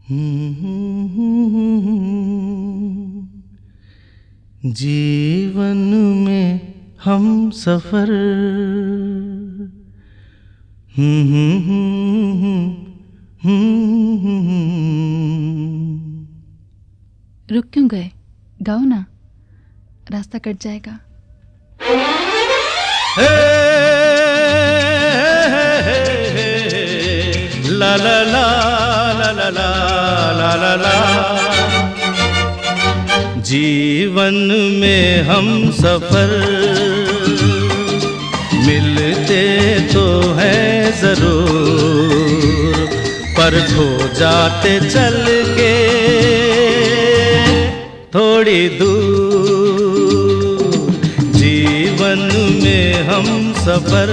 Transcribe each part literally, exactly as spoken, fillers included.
जीवन में हम सफर रुक क्यों गए? गाओ ना, रास्ता कट जाएगा। हे, ला ला ला ला ला ला ला ला। जीवन में हम सफर मिलते तो हैं जरूर, पर खो जाते चल के थोड़ी दूर। जीवन में हम सफर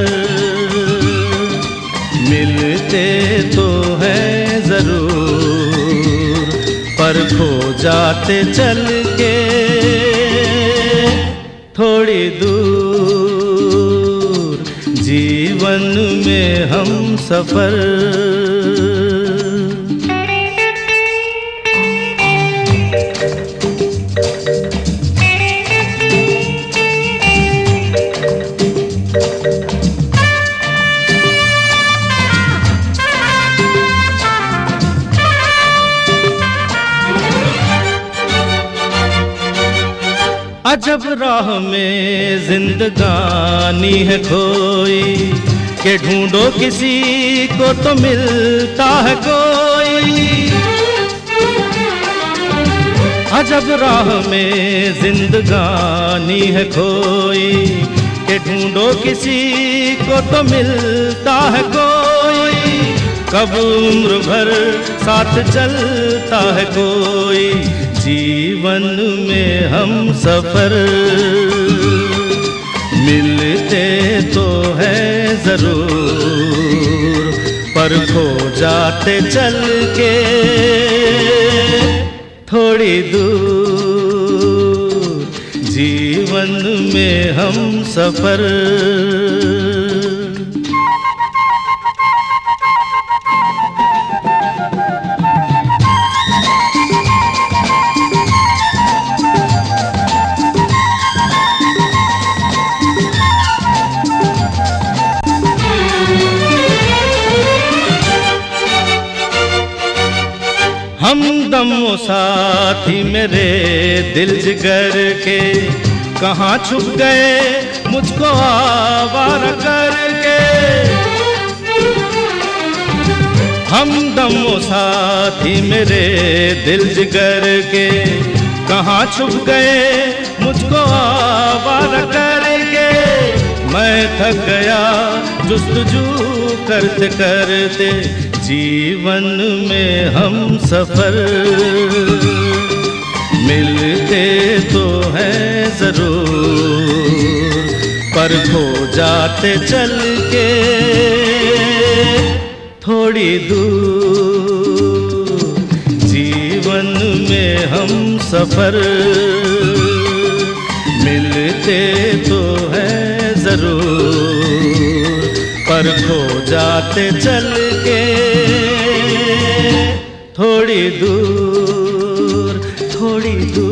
मिलते तो हैं जरूर, पर खो जाते चल के थोड़ी दूर। जीवन में हम सफर। अजब राह में जिंदगानी है खोई, के ढूंढो किसी को तो मिलता है कोई। अजब राह में जिंदगानी है खोई, के ढूंढो किसी को तो मिलता है कोई। कब उम्र भर साथ चलता है कोई। जीवन में हम सफर मिलते तो हैं जरूर, पर खो जाते चल के थोड़ी दूर। जीवन में हम सफर। हमदम साथी मेरे दिल जिगर के, कहाँ छुप गए मुझको आवारा करके। हमदम साथी मेरे दिल जिगर के, कहाँ छुप गए मुझको आवारा करके। मैं थक गया जुस्तजू करते करते। जीवन में हम सफर मिलते तो हैं जरूर, पर खो जाते चल के थोड़ी दूर। जीवन में हम सफर मिलते तो हैं जरूर, पर खो जाते चल के थोड़ी दूर, थोड़ी दूर।